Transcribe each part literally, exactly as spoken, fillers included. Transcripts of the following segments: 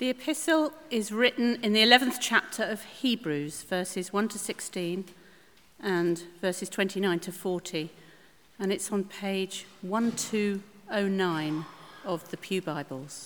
The epistle is written in the eleventh chapter of Hebrews, verses one to sixteen and verses twenty-nine to forty, and it's on page twelve oh nine of the Pew Bibles.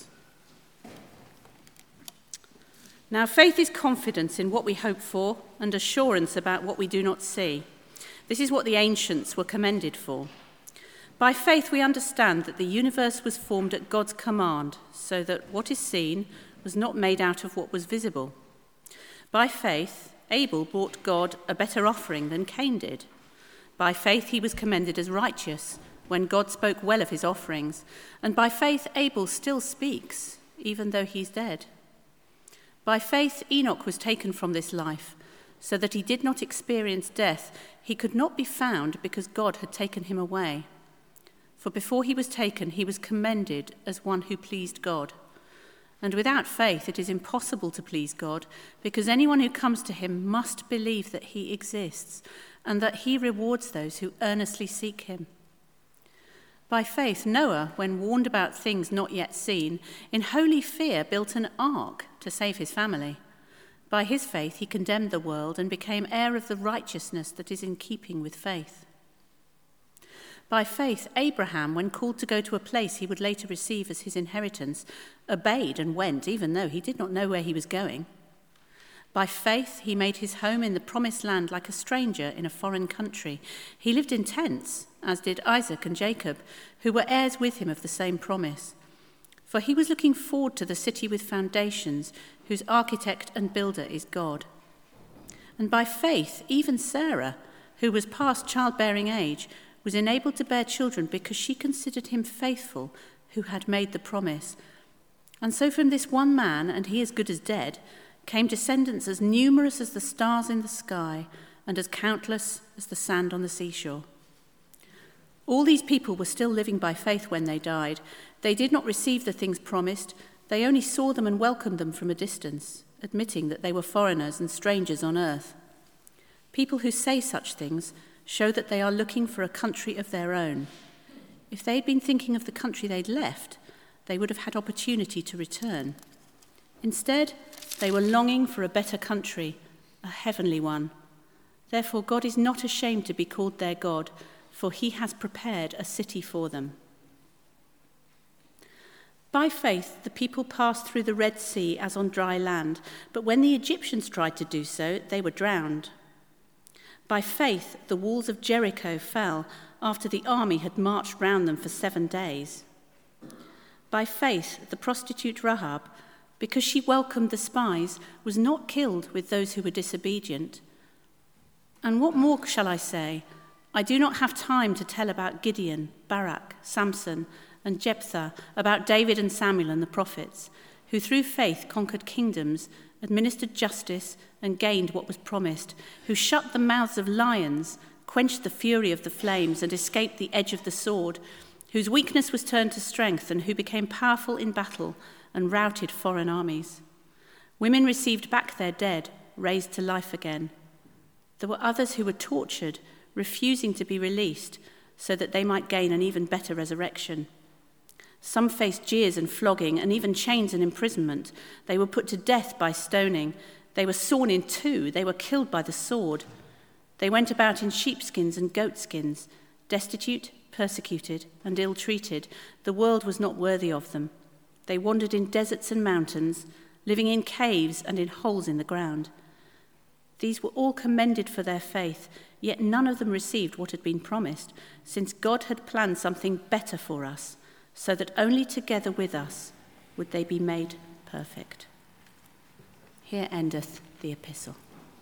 Now, faith is confidence in what we hope for and assurance about what we do not see. This is what the ancients were commended for. By faith, we understand that the universe was formed at God's command, so that what is seen was not made out of what was visible. By faith, Abel brought God a better offering than Cain did. By faith, he was commended as righteous when God spoke well of his offerings. And by faith, Abel still speaks, even though he's dead. By faith, Enoch was taken from this life, so that he did not experience death. He could not be found because God had taken him away. For before he was taken, he was commended as one who pleased God. And without faith, it is impossible to please God, because anyone who comes to him must believe that he exists and that he rewards those who earnestly seek him. By faith, Noah, when warned about things not yet seen, in holy fear built an ark to save his family. By his faith, he condemned the world and became heir of the righteousness that is in keeping with faith. By faith, Abraham, when called to go to a place he would later receive as his inheritance, obeyed and went, even though he did not know where he was going. By faith, he made his home in the promised land like a stranger in a foreign country. He lived in tents, as did Isaac and Jacob, who were heirs with him of the same promise. For he was looking forward to the city with foundations, whose architect and builder is God. And by faith, even Sarah, who was past childbearing age, was enabled to bear children because she considered him faithful who had made the promise. And so from this one man, and he as good as dead, came descendants as numerous as the stars in the sky and as countless as the sand on the seashore. All these people were still living by faith when they died. They did not receive the things promised. They only saw them and welcomed them from a distance, admitting that they were foreigners and strangers on earth. People who say such things show that they are looking for a country of their own. If they'd been thinking of the country they'd left, they would have had opportunity to return. Instead, they were longing for a better country, a heavenly one. Therefore, God is not ashamed to be called their God, for he has prepared a city for them. By faith, the people passed through the Red Sea as on dry land, but when the Egyptians tried to do so, they were drowned. By faith, the walls of Jericho fell after the army had marched round them for seven days. By faith, the prostitute Rahab, because she welcomed the spies, was not killed with those who were disobedient. And what more shall I say? I do not have time to tell about Gideon, Barak, Samson, and Jephthah, about David and Samuel and the prophets, who through faith conquered kingdoms, administered justice, and gained what was promised, who shut the mouths of lions, quenched the fury of the flames, and escaped the edge of the sword, whose weakness was turned to strength, and who became powerful in battle and routed foreign armies. Women received back their dead, raised to life again. There were others who were tortured, refusing to be released, so that they might gain an even better resurrection. Some faced jeers and flogging, and even chains and imprisonment. They were put to death by stoning. They were sawn in two. They were killed by the sword. They went about in sheepskins and goatskins, destitute, persecuted, and ill-treated. The world was not worthy of them. They wandered in deserts and mountains, living in caves and in holes in the ground. These were all commended for their faith, yet none of them received what had been promised, since God had planned something better for us, so that only together with us would they be made perfect. Here endeth the epistle.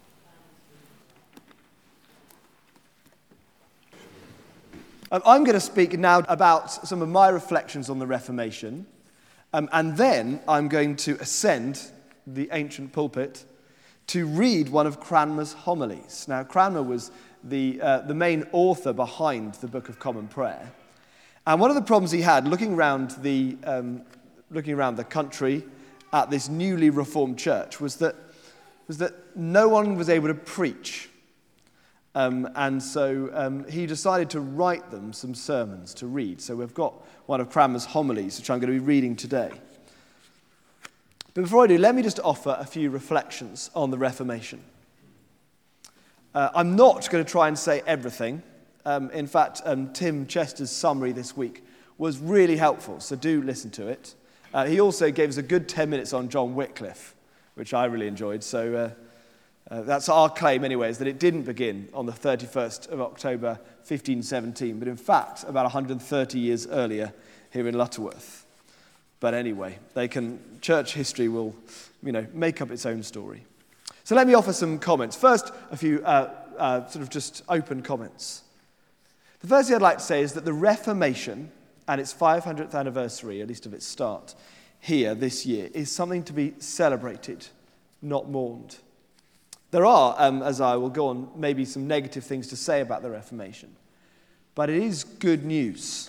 Um, I'm going to speak now about some of my reflections on the Reformation, um, and then I'm going to ascend the ancient pulpit to read one of Cranmer's homilies. Now, Cranmer was the, uh, the main author behind the Book of Common Prayer. And one of the problems he had looking around the um, looking around the country at this newly reformed church was that was that no one was able to preach, um, and so um, he decided to write them some sermons to read. So we've got one of Cranmer's homilies, which I'm going to be reading today. But before I do, let me just offer a few reflections on the Reformation. Uh, I'm not going to try and say everything. Um, in fact, um, Tim Chester's summary this week was really helpful, so do listen to it. Uh, he also gave us a good ten minutes on John Wycliffe, which I really enjoyed. So uh, uh, that's our claim anyway, is that it didn't begin on the thirty-first of October, fifteen seventeen, but in fact about one hundred thirty years earlier here in Lutterworth. But anyway, they can, church history will, you know, make up its own story. So let me offer some comments. First, a few uh, uh, sort of just open comments. The first thing I'd like to say is that the Reformation and its five hundredth anniversary, at least of its start, here this year, is something to be celebrated, not mourned. There are, um, as I will go on, maybe some negative things to say about the Reformation, but it is good news.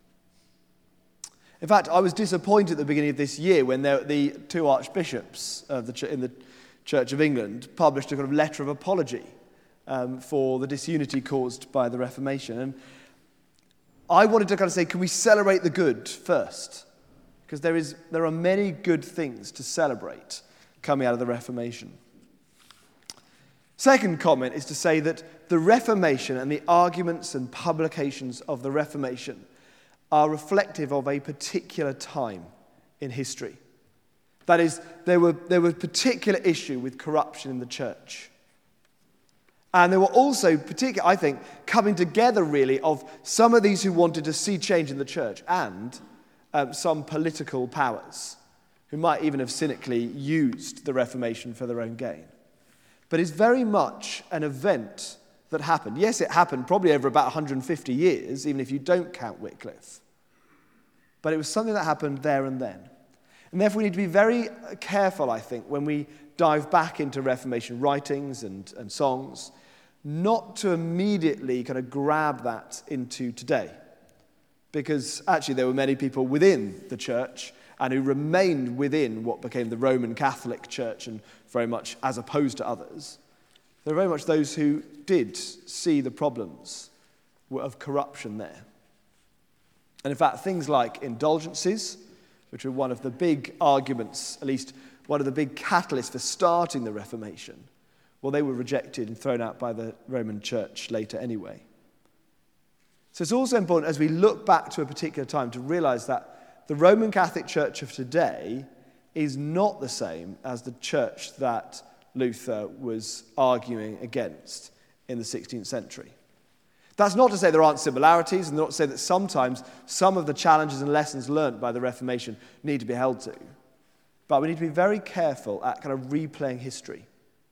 In fact, I was disappointed at the beginning of this year when there, the two archbishops of the, in the Church of England published a kind of letter of apology um, for the disunity caused by the Reformation. And I wanted to kind of say, can we celebrate the good first? Because there is there are many good things to celebrate coming out of the Reformation. Second comment is to say that the Reformation and the arguments and publications of the Reformation are reflective of a particular time in history. That is, there were there was a particular issue with corruption in the church. And there were also particular, I think, coming together really of some of these who wanted to see change in the church and um, some political powers who might even have cynically used the Reformation for their own gain. But it's very much an event that happened. Yes, it happened probably over about one hundred fifty years, even if you don't count Wycliffe. But it was something that happened there and then. And therefore we need to be very careful, I think, when we dive back into Reformation writings and, and songs, not to immediately kind of grab that into today. Because actually there were many people within the church and who remained within what became the Roman Catholic Church and very much as opposed to others. There were very much those who did see the problems of corruption there. And in fact, things like indulgences, which were one of the big arguments, at least one of the big catalysts for starting the Reformation, well, they were rejected and thrown out by the Roman Church later anyway. So it's also important as we look back to a particular time to realize that the Roman Catholic Church of today is not the same as the church that Luther was arguing against in the sixteenth century. That's not to say there aren't similarities, and not to say that sometimes some of the challenges and lessons learned by the Reformation need to be held to. But we need to be very careful at kind of replaying history.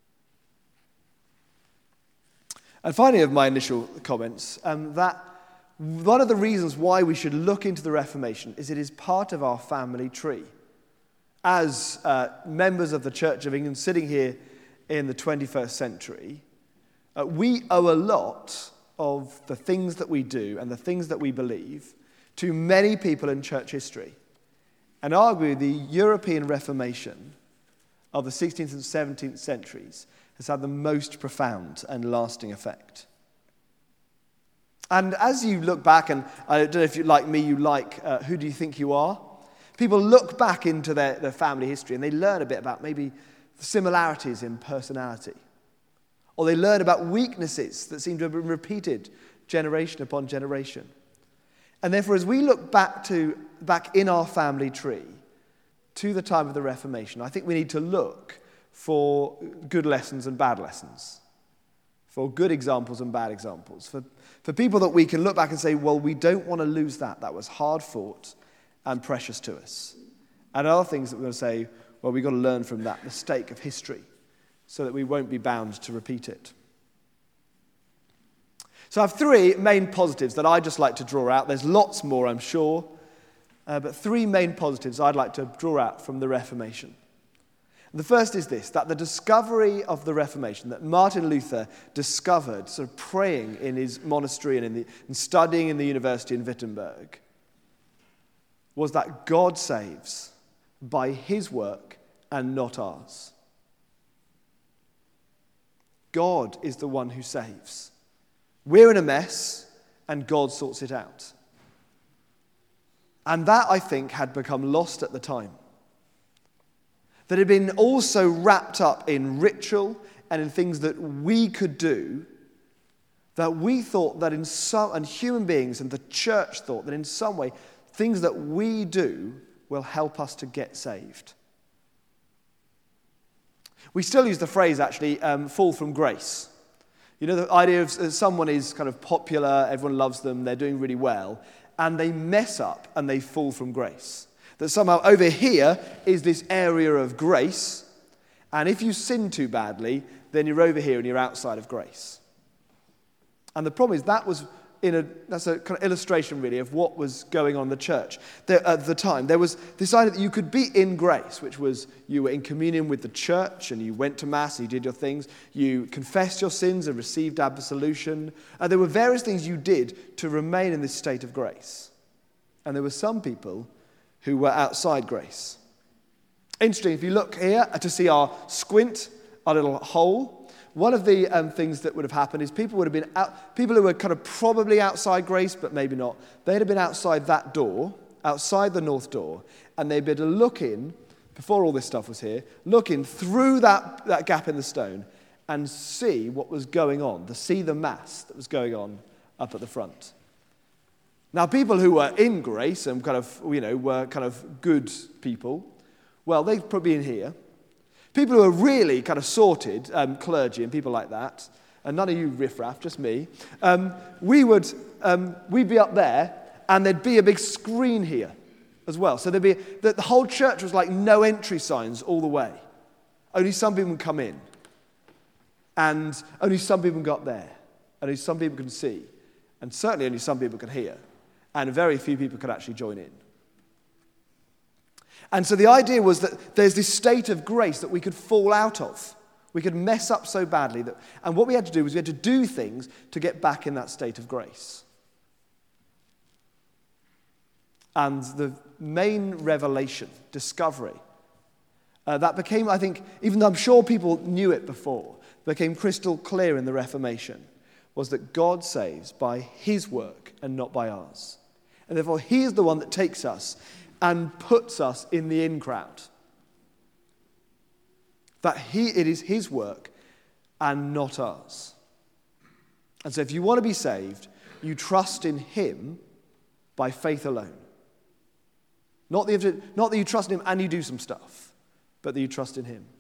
And finally, of my initial comments, um, that one of the reasons why we should look into the Reformation is it is part of our family tree. As uh, members of the Church of England sitting here in the twenty-first century, uh, we owe a lot of the things that we do and the things that we believe to many people in church history. And arguably the European Reformation of the sixteenth and seventeenth centuries has had the most profound and lasting effect. And as you look back, and I don't know if you like me, you like uh, Who Do You Think You Are? People look back into their, their family history and they learn a bit about maybe the similarities in personality. Or they learn about weaknesses that seem to have been repeated generation upon generation. And therefore, as we look back to back in our family tree to the time of the Reformation, I think we need to look for good lessons and bad lessons, for good examples and bad examples, for, for people that we can look back and say, well, we don't want to lose that. That was hard fought and precious to us. And other things that we're going to say, well, we've got to learn from that mistake of history so that we won't be bound to repeat it. So I have three main positives that I'd just like to draw out. There's lots more, I'm sure, uh, but three main positives I'd like to draw out from the Reformation. The first is this, that the discovery of the Reformation, that Martin Luther discovered, sort of praying in his monastery and, in the, and studying in the university in Wittenberg, was that God saves by his work and not ours. God is the one who saves. We're in a mess, and God sorts it out. And that, I think, had become lost at the time. that had been also wrapped up in ritual and in things that we could do, that we thought that in some, and human beings and the church thought that in some way, things that we do will help us to get saved. We still use the phrase, actually, um, fall from grace. You know, the idea of someone is kind of popular, everyone loves them, they're doing really well, and they mess up and they fall from grace. That somehow over here is this area of grace, and if you sin too badly, then you're over here and you're outside of grace. And the problem is that was in a that's a kind of illustration really of what was going on in the church there, at the time. There was this idea that you could be in grace, which was you were in communion with the church and you went to mass, you did your things, you confessed your sins and received absolution. And there were various things you did to remain in this state of grace. And there were some people who were outside grace. Interesting, if you look here to see our squint, our little hole, one of the um, things that would have happened is people would have been out, people who were kind of probably outside grace, but maybe not. They'd have been outside that door, outside the north door, and they'd be able to look in, before all this stuff was here, look in through that, that gap in the stone and see what was going on, to see the mass that was going on up at the front. Now, people who were in grace and kind of, you know, were kind of good people, well, they'd probably be in here. People who are really kind of sorted, um, clergy and people like that, and none of you riffraff, just me, um, we would, um, we'd be up there, and there'd be a big screen here as well. So there'd be, the, the whole church was like no entry signs all the way. Only some people would come in, and only some people got there, only some people can see, and certainly only some people can hear, and very few people could actually join in. And so the idea was that there's this state of grace that we could fall out of. We could mess up so badly. That, and what we had to do was we had to do things to get back in that state of grace. And the main revelation, discovery, uh, that became, I think, even though I'm sure people knew it before, became crystal clear in the Reformation, was that God saves by his work and not by ours. And therefore, he is the one that takes us and puts us in the in crowd. That he, it is his work and not ours. And so if you want to be saved, you trust in him by faith alone. Not that, you have to, not that you trust in him and you do some stuff, but that you trust in him.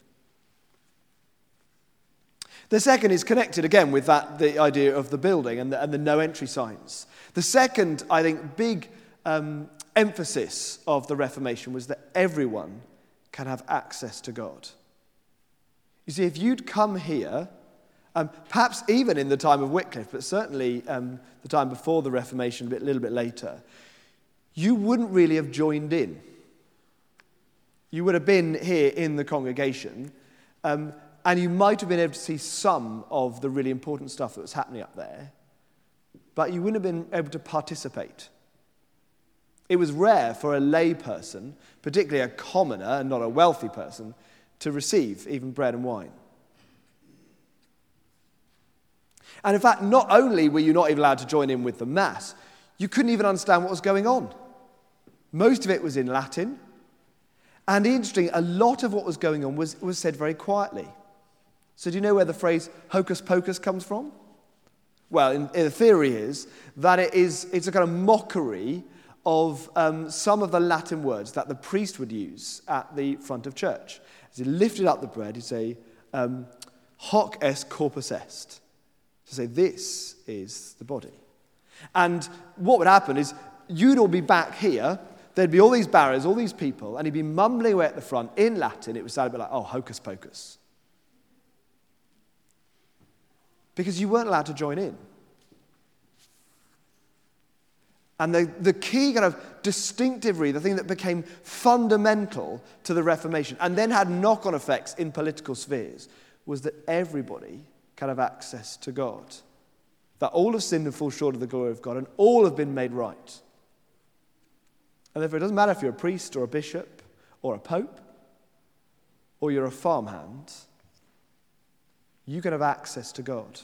The second is connected again with that, the idea of the building and the, and the no entry signs. The second, I think, big um, emphasis of the Reformation was that everyone can have access to God. You see, if you'd come here, um, perhaps even in the time of Wycliffe, but certainly um, the time before the Reformation, a bit, little bit later, you wouldn't really have joined in. You would have been here in the congregation, um, and you might have been able to see some of the really important stuff that was happening up there, but you wouldn't have been able to participate. It was rare for a lay person, particularly a commoner and not a wealthy person, to receive even bread and wine. And in fact, not only were you not even allowed to join in with the Mass, you couldn't even understand what was going on. Most of it was in Latin. And interesting, a lot of what was going on was, was said very quietly. So do you know where the phrase hocus pocus comes from? Well, in, in the theory is that it is it's a kind of mockery of um, some of the Latin words that the priest would use at the front of church. As he lifted up the bread, he'd say, um, hoc est corpus est. To say, this is the body. And what would happen is, you'd all be back here, there'd be all these barriers, all these people, and he'd be mumbling away at the front in Latin. It would sound a bit like, oh, hocus pocus. Because you weren't allowed to join in. And the, the key kind of distinctive read, the thing that became fundamental to the Reformation and then had knock-on effects in political spheres, was that everybody can have access to God. That all have sinned and fall short of the glory of God, and all have been made right. And therefore it doesn't matter if you're a priest or a bishop or a pope or you're a farmhand, you can have access to God.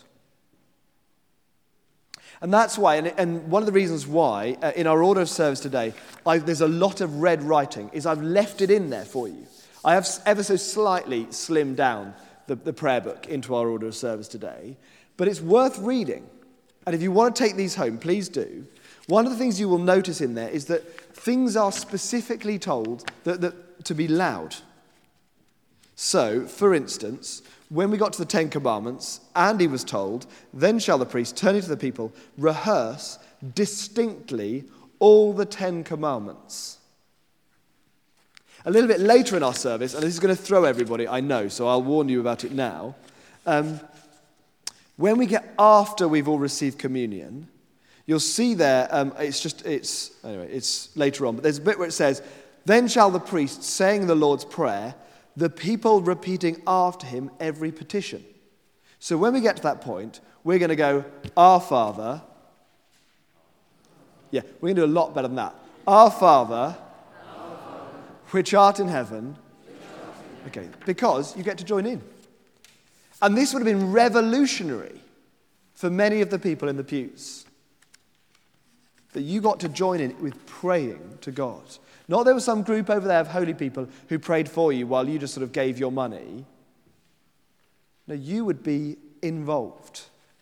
And that's why, and, and one of the reasons why, uh, in our order of service today, I, there's a lot of red writing, is I've left it in there for you. I have ever so slightly slimmed down the, the prayer book into our order of service today, but it's worth reading. And if you want to take these home, please do. One of the things you will notice in there is that things are specifically told that, that, to be loud. So, for instance, when we got to the Ten Commandments, Andy was told, "Then shall the priest, turning to the people, rehearse distinctly all the Ten Commandments." A little bit later in our service, and this is going to throw everybody, I know, so I'll warn you about it now. Um, when we get after we've all received communion, you'll see there, um, it's just, it's, anyway, it's later on, but there's a bit where it says, "Then shall the priest, saying the Lord's Prayer, the people repeating after him every petition." So when we get to that point, we're going to go, "Our Father." Yeah, we're going to do a lot better than that. "Our Father, Our Father which art in heaven." Okay, because you get to join in. And this would have been revolutionary for many of the people in the pews. That you got to join in with praying to God. Not there was some group over there of holy people who prayed for you while you just sort of gave your money. No, you would be involved.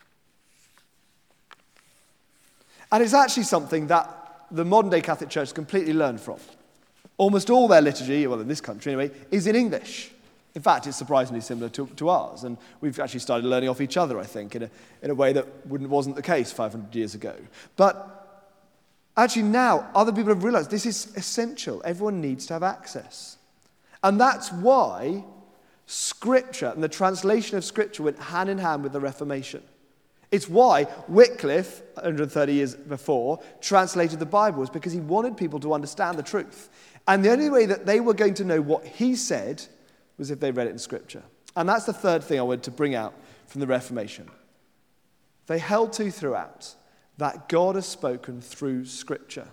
And it's actually something that the modern day Catholic Church completely learned from. Almost all their liturgy, well in this country anyway, is in English. In fact, it's surprisingly similar to, to ours, and we've actually started learning off each other, I think, in a, in a way that wouldn't, wasn't the case five hundred years ago. But actually now, other people have realized this is essential. Everyone needs to have access. And that's why Scripture and the translation of Scripture went hand in hand with the Reformation. It's why Wycliffe, one hundred thirty years before, translated the Bible, was because he wanted people to understand the truth. And the only way that they were going to know what he said was if they read it in Scripture. And that's the third thing I wanted to bring out from the Reformation. They held to throughout that God has spoken through Scripture.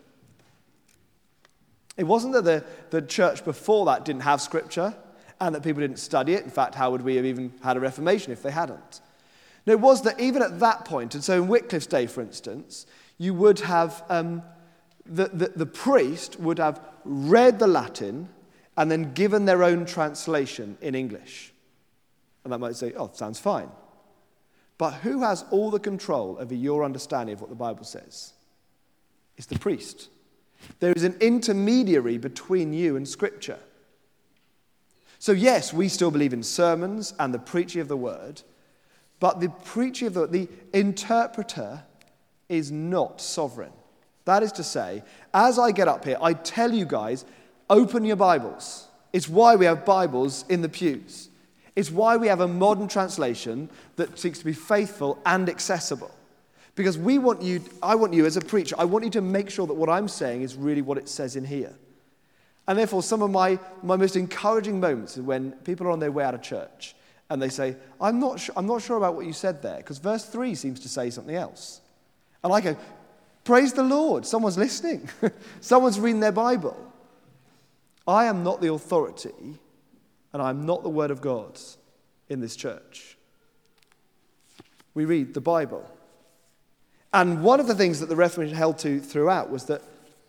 It wasn't that the, the church before that didn't have Scripture and that people didn't study it. In fact, how would we have even had a Reformation if they hadn't? No, it was that even at that point, and so in Wycliffe's day, for instance, you would have, um, the, the, the priest would have read the Latin and then given their own translation in English. And that might say, "Oh, sounds fine." But who has all the control over your understanding of what the Bible says? It's the priest. There is an intermediary between you and Scripture. So yes, we still believe in sermons and the preaching of the word, but the preaching of the the interpreter is not sovereign. That is to say, as I get up here, I tell you guys, open your Bibles. It's why we have Bibles in the pews. It's why we have a modern translation that seeks to be faithful and accessible. Because we want you, I want you as a preacher, I want you to make sure that what I'm saying is really what it says in here. And therefore, some of my, my most encouraging moments are when people are on their way out of church and they say, I'm not, su- I'm not sure about what you said there, because verse three seems to say something else. And I go, praise the Lord, someone's listening. Someone's reading their Bible. I am not the authority, and I'm not the Word of God in this church. We read the Bible. And one of the things that the Reformation held to throughout was that,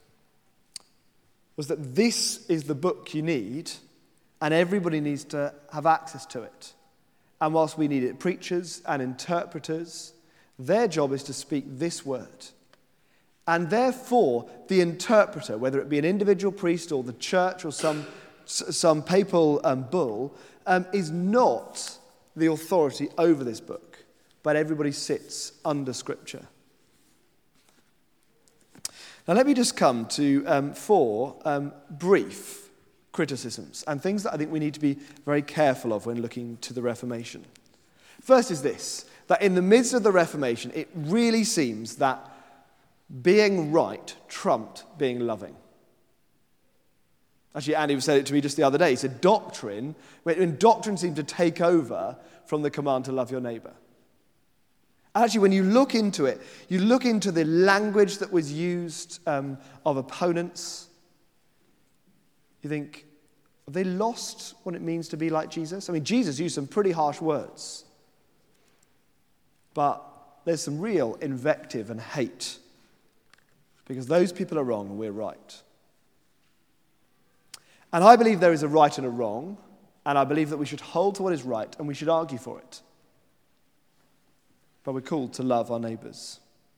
was that this is the book you need, and everybody needs to have access to it. And whilst we needed preachers and interpreters, their job is to speak this word. And therefore, the interpreter, whether it be an individual priest or the church or some, some papal um, bull, um, is not the authority over this book, but everybody sits under Scripture. Now let me just come to um, four um, brief criticisms and things that I think we need to be very careful of when looking to the Reformation. First is this, that in the midst of the Reformation, it really seems that being right trumped being loving. Actually, Andy said it to me just the other day. He said doctrine, when doctrine seemed to take over from the command to love your neighbor. Actually, when you look into it, you look into the language that was used um, of opponents, you think, have they lost what it means to be like Jesus? I mean, Jesus used some pretty harsh words, but there's some real invective and hate, because those people are wrong and we're right. And I believe there is a right and a wrong, and I believe that we should hold to what is right and we should argue for it. But we're called to love our neighbours.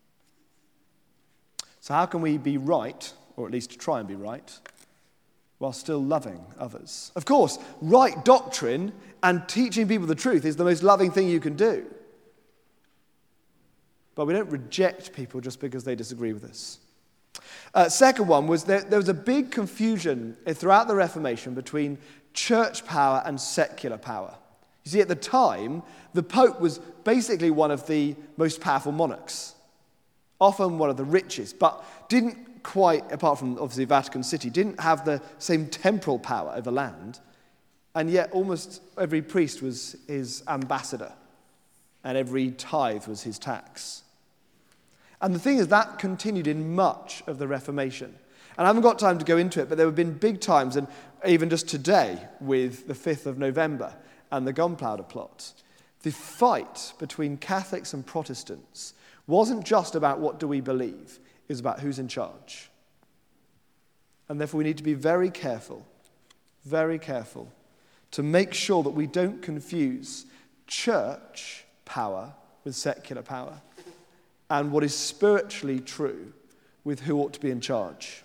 So how can we be right, or at least try and be right, while still loving others? Of course, right doctrine and teaching people the truth is the most loving thing you can do. But we don't reject people just because they disagree with us. Uh, second one was there, there was a big confusion throughout the Reformation between church power and secular power. You see, at the time, the Pope was basically one of the most powerful monarchs, often one of the richest, but didn't quite, apart from obviously Vatican City, didn't have the same temporal power over land, and yet almost every priest was his ambassador, and every tithe was his tax. And the thing is, that continued in much of the Reformation. And I haven't got time to go into it, but there have been big times, and even just today with the fifth of November and the Gunpowder Plot, the fight between Catholics and Protestants wasn't just about what do we believe, it was about who's in charge. And therefore we need to be very careful, very careful, to make sure that we don't confuse church power with secular power, and what is spiritually true with who ought to be in charge.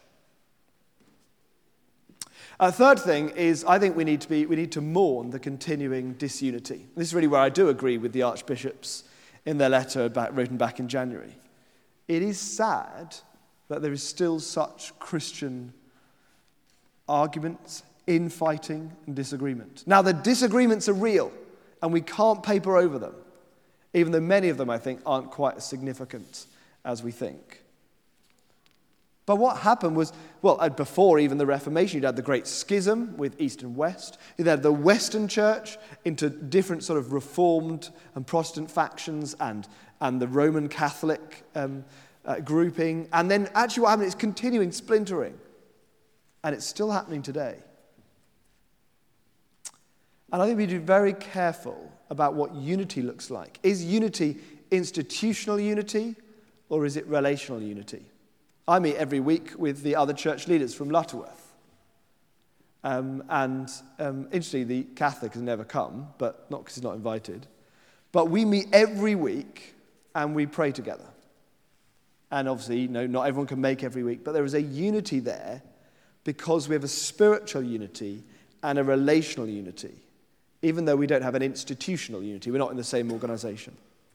A third thing is, I think we need to be we need to mourn the continuing disunity. This is really where I do agree with the archbishops in their letter back, written back in January. It is sad that there is still such Christian arguments, infighting, and disagreement. Now, the disagreements are real, and we can't paper over them, even though many of them, I think, aren't quite as significant as we think. But what happened was, well, before even the Reformation, you'd had the Great Schism with East and West. You'd had the Western Church into different sort of Reformed and Protestant factions and, and the Roman Catholic um, uh, grouping. And then actually what happened is continuing splintering. And it's still happening today. And I think we need to be very careful about what unity looks like. Is unity institutional unity, or is it relational unity? I meet every week with the other church leaders from Lutterworth. Um, and um, interestingly, the Catholic has never come, but not because he's not invited. But we meet every week and we pray together. And obviously, you know, not everyone can make every week, but there is a unity there because we have a spiritual unity and a relational unity, even though we don't have an institutional unity. We're not in the same organization.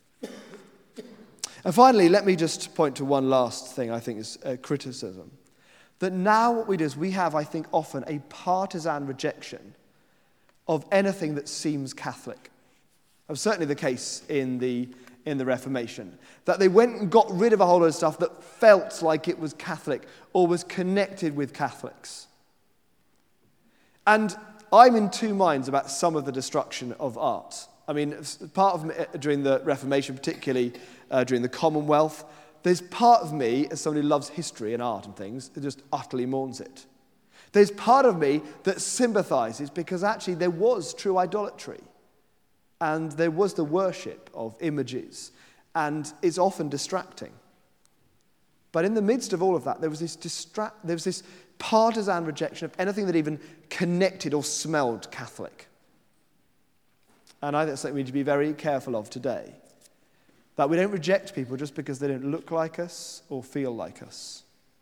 And finally, let me just point to one last thing I think is a criticism. That now what we do is we have, I think, often a partisan rejection of anything that seems Catholic. That was certainly the case in the, in the Reformation. That they went and got rid of a whole lot of stuff that felt like it was Catholic or was connected with Catholics. And I'm in two minds about some of the destruction of art. I mean, part of me, during the Reformation, particularly uh, during the Commonwealth, there's part of me, as somebody who loves history and art and things, that just utterly mourns it. There's part of me that sympathizes because actually there was true idolatry. And there was the worship of images. And it's often distracting. But in the midst of all of that, there was this distra- there was this partisan rejection of anything that even connected or smelled Catholic. And I think that's something we need to be very careful of today. That we don't reject people just because they don't look like us or feel like us.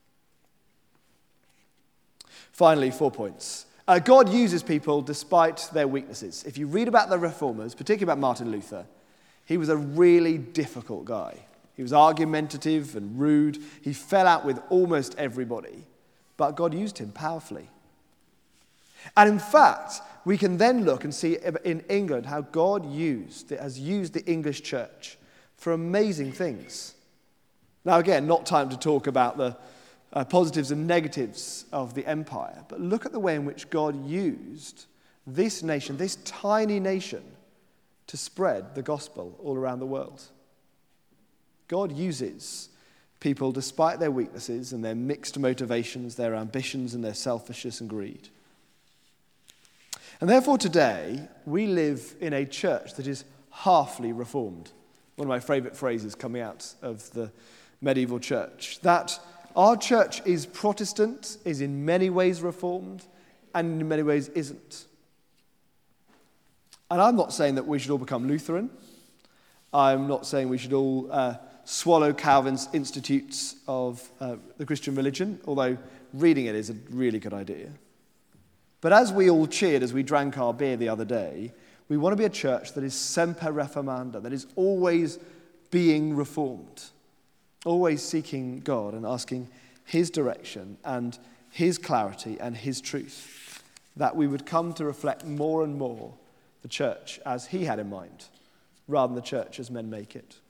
Finally, four points. Uh, God uses people despite their weaknesses. If you read about the Reformers, particularly about Martin Luther, he was a really difficult guy. He was argumentative and rude. He fell out with almost everybody. But God used him powerfully. And in fact, we can then look and see in England how God used, has used the English church for amazing things. Now again, not time to talk about the uh, positives and negatives of the empire, but look at the way in which God used this nation, this tiny nation, to spread the gospel all around the world. God uses people despite their weaknesses and their mixed motivations, their ambitions and their selfishness and greed. And therefore today, we live in a church that is halfly reformed. One of my favourite phrases coming out of the medieval church. That our church is Protestant, is in many ways reformed, and in many ways isn't. And I'm not saying that we should all become Lutheran. I'm not saying we should all uh, swallow Calvin's Institutes of uh, the Christian Religion, although reading it is a really good idea. But as we all cheered as we drank our beer the other day, we want to be a church that is semper reformanda, that is always being reformed, always seeking God and asking his direction and his clarity and his truth, that we would come to reflect more and more the church as he had in mind, rather than the church as men make it.